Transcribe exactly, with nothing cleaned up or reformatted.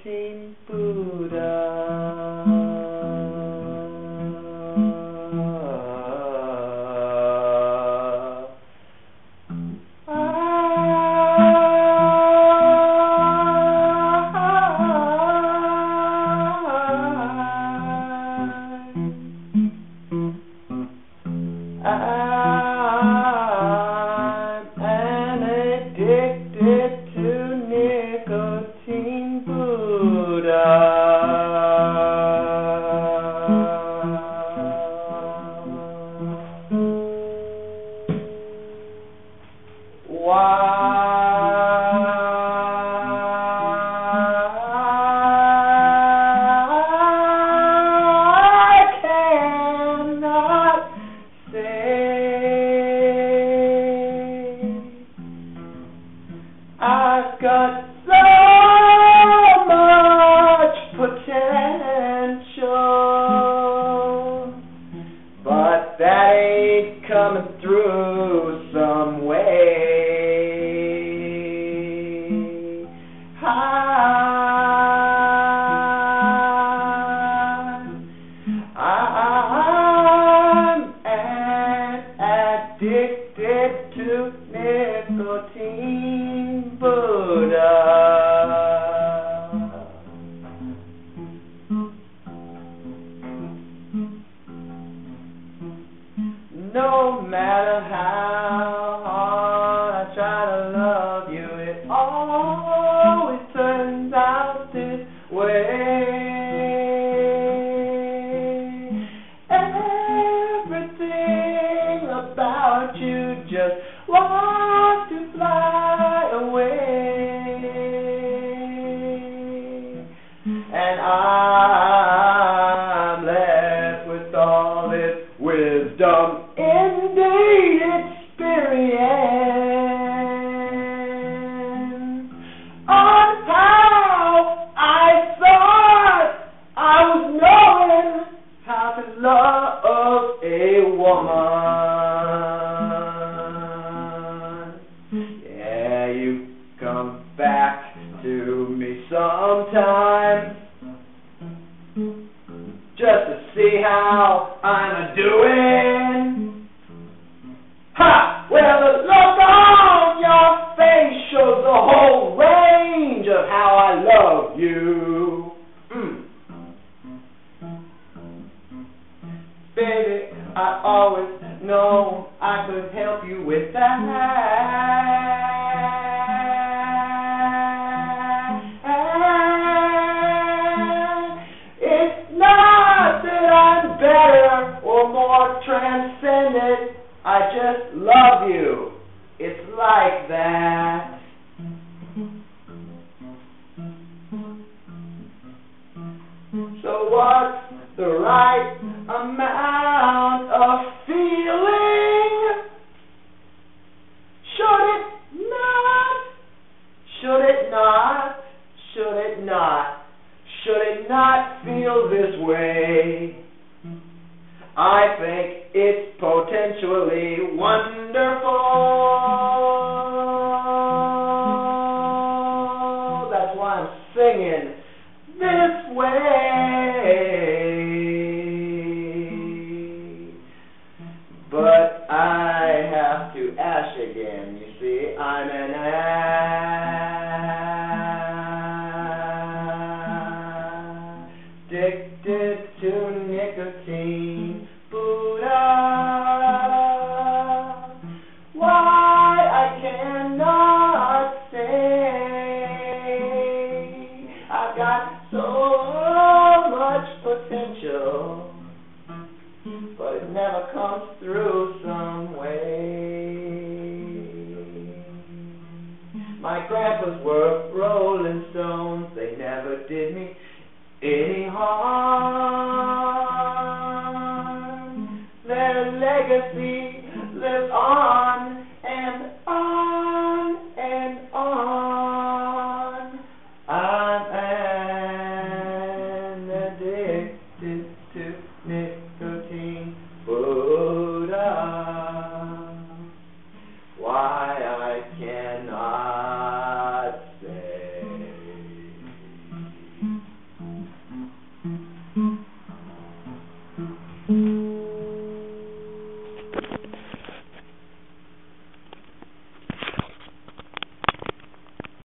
nicotine Buddha. I'm addicted to nicotine Buddha. Why I cannot I've got so much potential, but that ain't coming through some way. I'm, I'm addicted to nicotine Buddha. No matter how hard I try to love you, it always turns out this way. Everything about you just wants to fly away, and I'm left with all this wisdom, indeed experience, on how I thought I was knowing how to love a woman. Yeah, you come back to me sometimes just to see how I'm a-doing. Ha! Well, the look on your face shows the whole range of how I love you. Mm. Baby, I always know I could help you with that. It's not that I'm better or more transcendent, I just love you. It's like that. So what's the right amount of feeling? Should it not? Should it not? Should it not? Should it not feel this way? I think it's potentially wonderful. That's why I'm singing this way. But I have to ash again. You see, I'm an addicted to nicotine Buddha. Why I cannot say I've got so much potential, but it never comes through some way. My grandpas were Rolling Stones, they never did me any harm. Their legacy